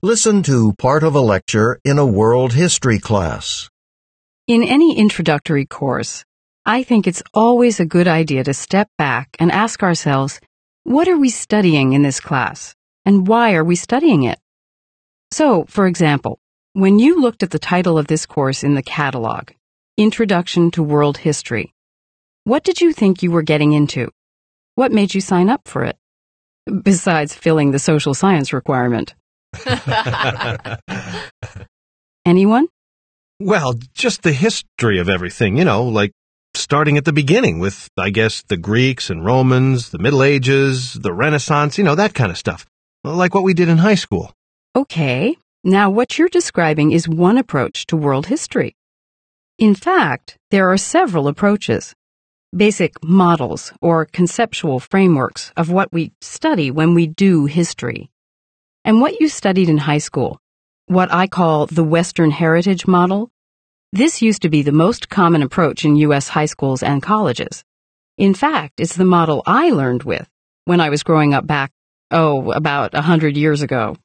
Listen to part of a lecture in a world history class. In any introductory course, I think it's always a good idea to step back and ask ourselves, what are we studying in this class, and why are we studying it? So, for example, when you looked at the title of this course in the catalog, Introduction to World History, what did you think you were getting into? What made you sign up for it? Besides filling the social science requirement. Anyone? Well, just the history of everything, like starting at the beginning with, I guess, the Greeks and Romans, the Middle Ages, the Renaissance, that kind of stuff. Like what we did in high school. Okay. Now what you're describing is one approach to world history. In fact, there are several approaches. Basic models or conceptual frameworks of what we study when we do history. And what you studied in high school, what I call the Western Heritage Model, this used to be the most common approach in U.S. high schools and colleges. In fact, it's the model I learned with when I was growing up back, about 100 years ago.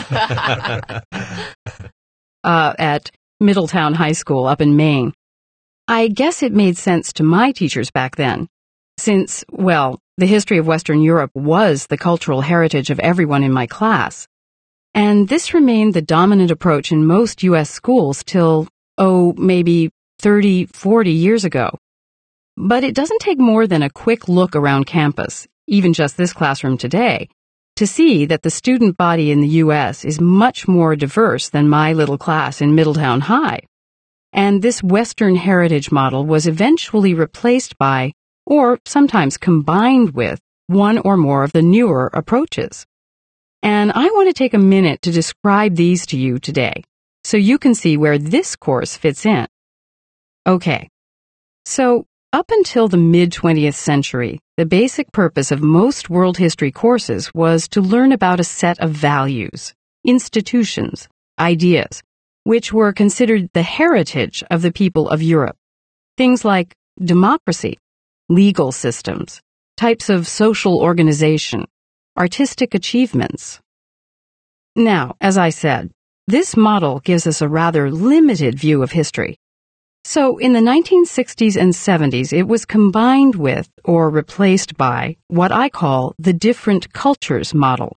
At Middletown High School up in Maine. I guess it made sense to my teachers back then, since, the history of Western Europe was the cultural heritage of everyone in my class. And this remained the dominant approach in most U.S. schools till, maybe 30, 40 years ago. But it doesn't take more than a quick look around campus, even just this classroom today, to see that the student body in the U.S. is much more diverse than my little class in Middletown High. And this Western Heritage Model was eventually replaced by, or sometimes combined with, one or more of the newer approaches. And I want to take a minute to describe these to you today, so you can see where this course fits in. Okay, so up until the mid-20th century, the basic purpose of most world history courses was to learn about a set of values, institutions, ideas, which were considered the heritage of the people of Europe. Things like democracy, legal systems, types of social organization, artistic achievements. Now, as I said, this model gives us a rather limited view of history. So in the 1960s and 70s, it was combined with or replaced by what I call the different cultures model.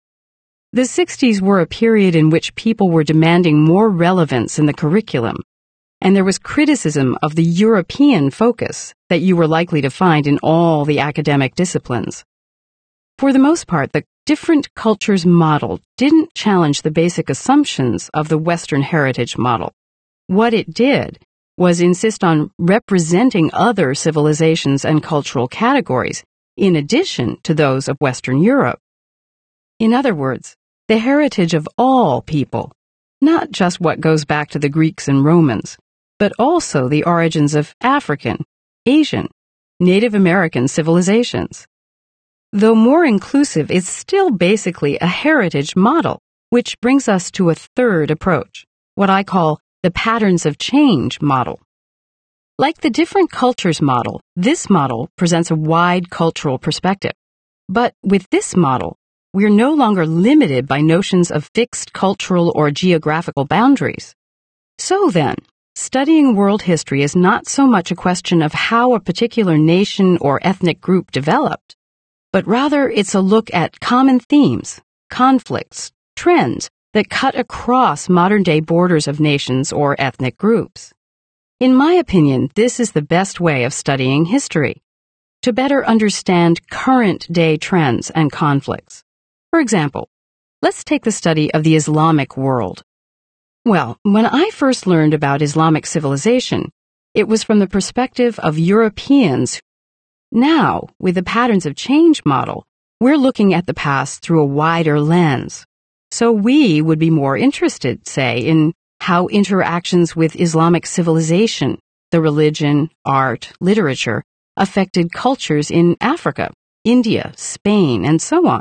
The 60s were a period in which people were demanding more relevance in the curriculum, and there was criticism of the European focus that you were likely to find in all the academic disciplines. For the most part, the different cultures model didn't challenge the basic assumptions of the Western Heritage Model. What it did was insist on representing other civilizations and cultural categories in addition to those of Western Europe. In other words, the heritage of all people, not just what goes back to the Greeks and Romans, but also the origins of African, Asian, Native American civilizations. Though more inclusive, it's still basically a heritage model, which brings us to a third approach, what I call the patterns of change model. Like the different cultures model, this model presents a wide cultural perspective. But with this model, we're no longer limited by notions of fixed cultural or geographical boundaries. So then, studying world history is not so much a question of how a particular nation or ethnic group developed, but rather it's a look at common themes, conflicts, trends that cut across modern-day borders of nations or ethnic groups. In my opinion, this is the best way of studying history, to better understand current-day trends and conflicts. For example, let's take the study of the Islamic world. Well, when I first learned about Islamic civilization, it was from the perspective of Europeans. Now, with the patterns of change model, we're looking at the past through a wider lens. So we would be more interested, say, in how interactions with Islamic civilization, the religion, art, literature, affected cultures in Africa, India, Spain, and so on.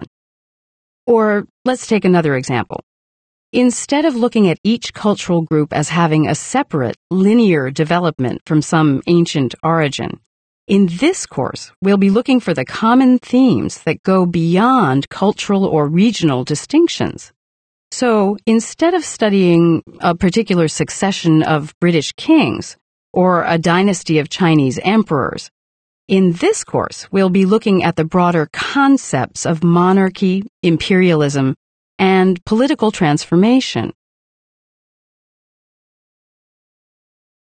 Or let's take another example. Instead of looking at each cultural group as having a separate, linear development from some ancient origin, in this course, we'll be looking for the common themes that go beyond cultural or regional distinctions. So instead of studying a particular succession of British kings or a dynasty of Chinese emperors, in this course we'll be looking at the broader concepts of monarchy, imperialism, and political transformation.